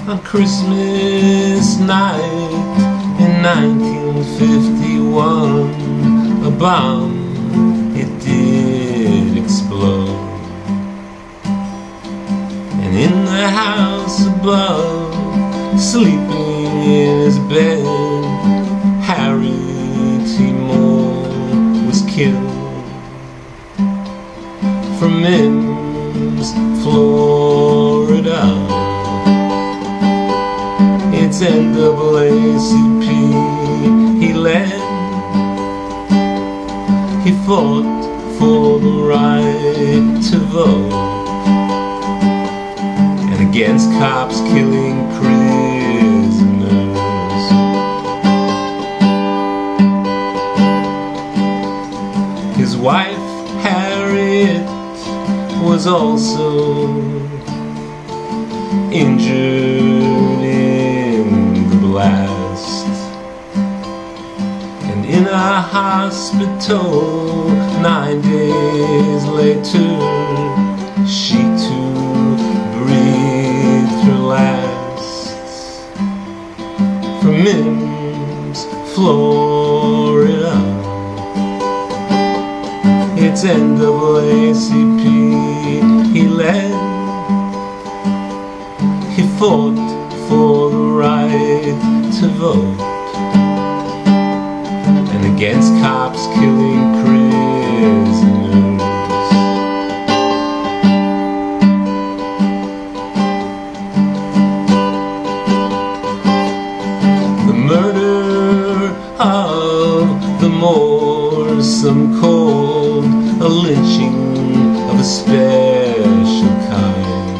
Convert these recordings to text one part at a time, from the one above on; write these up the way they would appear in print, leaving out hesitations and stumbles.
On Christmas night in 1951, a bomb, it did explode. And in the house above, sleeping in his bed, Harry T. Moore was killed. From Mims, Florida, it's NAACP he led. He fought for the right to vote and against cops killing prisoners. His wife, Harriet, was also injured in the blast, and in a hospital 9 days later, she too breathed her last. From Mims, Florida, it's NAACP he led. He fought for the right to vote and against cops killing prisoners. The murder of the Moors some called a lynching of a special kind,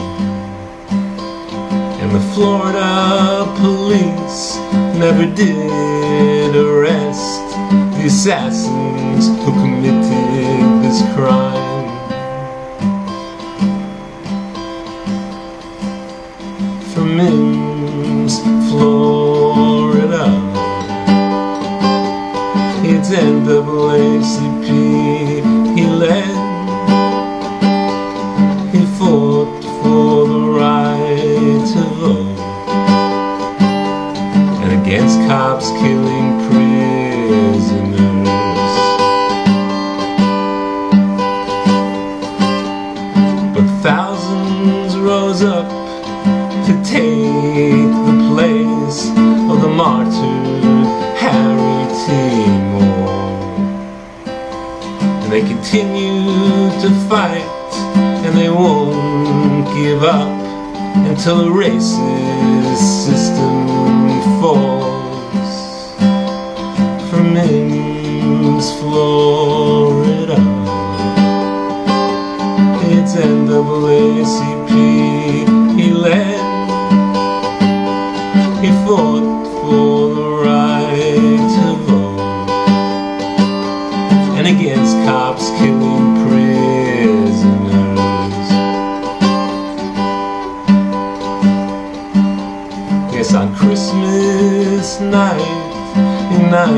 and the Florida police never did arrest the assassins who committed this crime. From Mims, Florida, it's NAACP he led. He fought for the right to vote and against cops killing prisoners. But thousands rose up to take the place of the martyred Harry T. Moore. And they continue to fight, and they won't give up until the racist system falls. From Mims, Florida, it's NAACP he led. He fought for the right to vote and against cops killing prisoners. Yes, on Christmas night in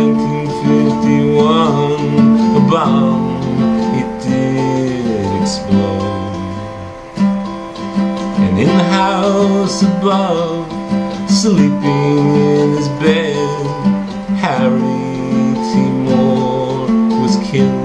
1951, a bomb, it did explode. And in the house above, sleeping in his bed, Harry T. Moore was killed.